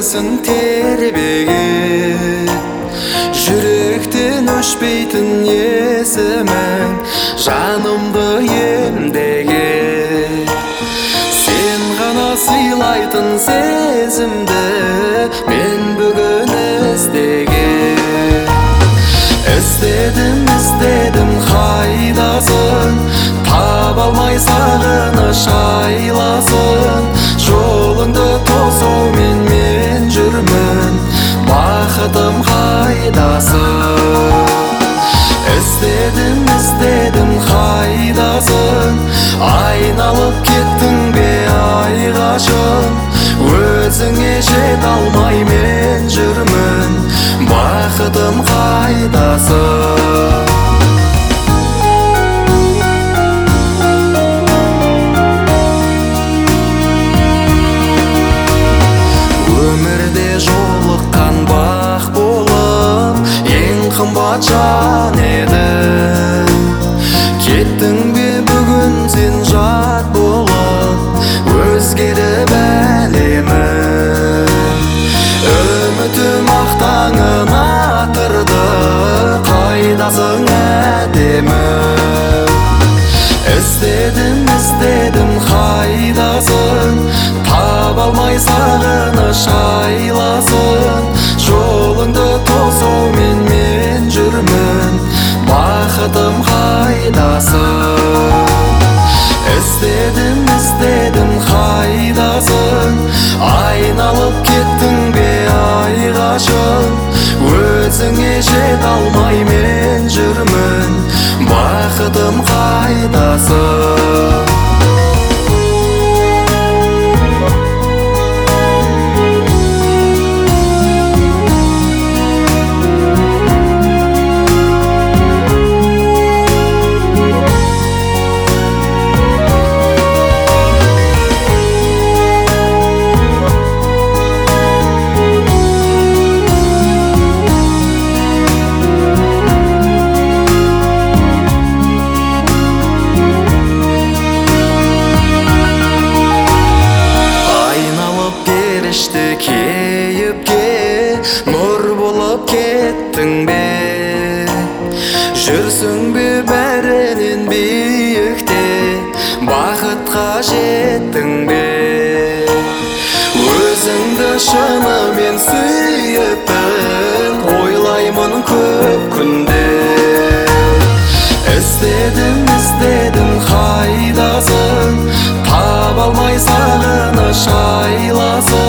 өзің тербеген, жүректен өшпейтін есімің жанымды емдеген. Сен ғана сыйлайтын сезімді мен бүгін іздеген. Іздедім қайдасың, таба алмай сағыныш айласын. Жолыңды тосумен мен жүрмін, бақытым қайдасың? Іздедім қайдасың, айналып кеттің бе айғашын? Өзіңе жете алмай мен жүрмін, бақытым қайдасың? Өмірде жолыққан бақ болып, ең қымбат жан едің. Кеттің бе бүгін сен жат болып, өзгеріп әлемім. Үмітім ақтаңын атырды, қайдасың әдемім? Іздедім қайдасың, таба алмай сағыныш айласын. Жолыңды тосумен мен жүрмін, бақытым қайдасың? Іздедім қайдасың, айналып кеттің бе айғашын? Өзіңе жете алмай мен жүрмін, бақытым қайдасың? Кейіпке нұр болып кеттің бе? Жүрсің бе бәрінен биікте, бақытқа жеттің бе? Өзіңді шынымен сүйіппін, ойлаймын көп күнде. Іздедім қайдасың, таба алмай сағыныш айласын.